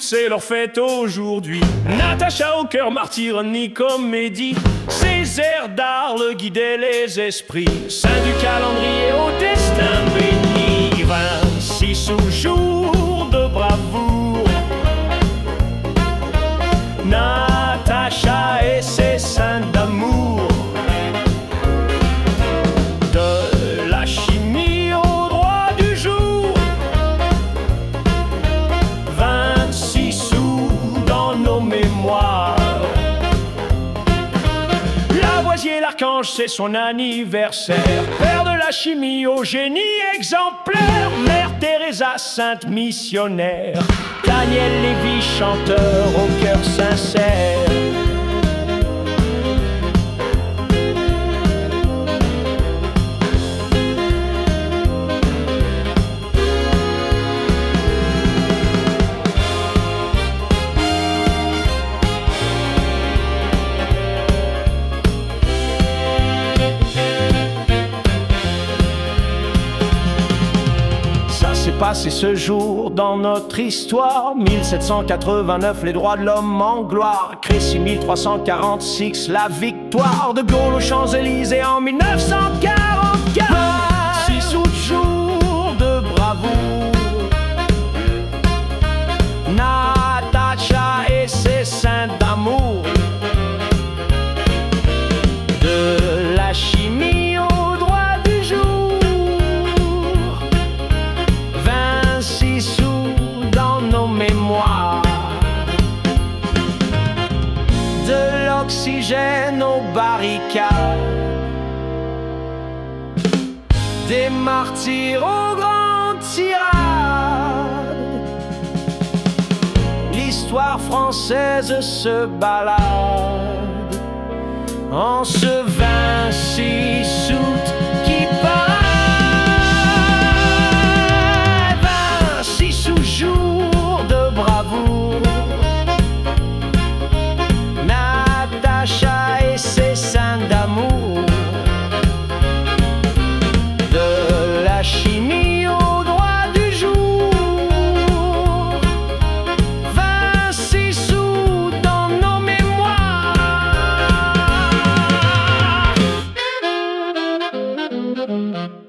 c'est leur fête aujourd'hui. Natacha au cœur martyr ni comédie, Césaire d'Arles guidait les esprits. Saint du calendrier au destin béni, 26 sous-jours de bravoure. Natacha et ses saints d'amour. De la chimie au droit du jour, 26 sous dans nos mémoires. Lavoisier l'archange, c'est son anniversaire. Père de la chimie au génie exemplaire. Mère Teresa, sainte missionnaire. Daniel Lévy, chanteur au cœur sincère. Passé ce jour dans notre histoire, 1789, les droits de l'homme en gloire. Crécy 1346, la victoire de Gaulle aux Champs-Élysées en 1944. 6 août, jour de bravoure. Natacha et ses saints d'amour. De la chimie au droit du jour, 26 sous dans nos mémoires. De l'oxygène aux barricades, des martyrs aux grandes tirades. L'histoire française se balade en ce 26 août qui passe. Jour de bravoure. Natacha et ses saints d'amour. De la chimie au droit du jour, 26 sous dans nos mémoires.